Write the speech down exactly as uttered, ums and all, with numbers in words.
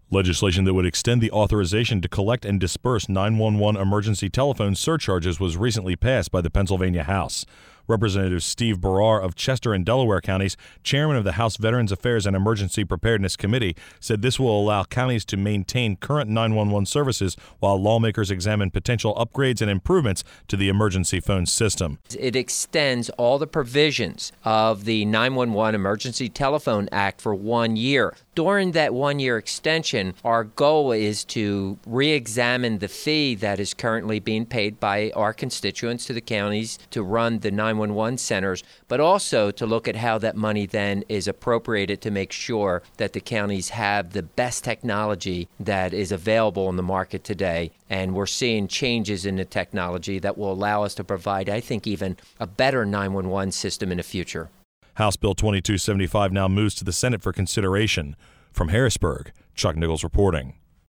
Legislation that would extend the authorization to collect and disperse nine one one emergency telephone surcharges was recently passed by the Pennsylvania House. Representative Steve Barrar of Chester and Delaware counties, chairman of the House Veterans Affairs and Emergency Preparedness Committee, said this will allow counties to maintain current nine one one services while lawmakers examine potential upgrades and improvements to the emergency phone system. It extends all the provisions of the nine one one Emergency Telephone Act for one year. During that one-year extension, our goal is to re-examine the fee that is currently being paid by our constituents to the counties to run the nine one one centers, but also to look at how that money then is appropriated to make sure that the counties have the best technology that is available in the market today. And we're seeing changes in the technology that will allow us to provide, I think, even a better nine one one system in the future. House Bill twenty-two seventy-five now moves to the Senate for consideration. From Harrisburg, Chuck Nichols reporting.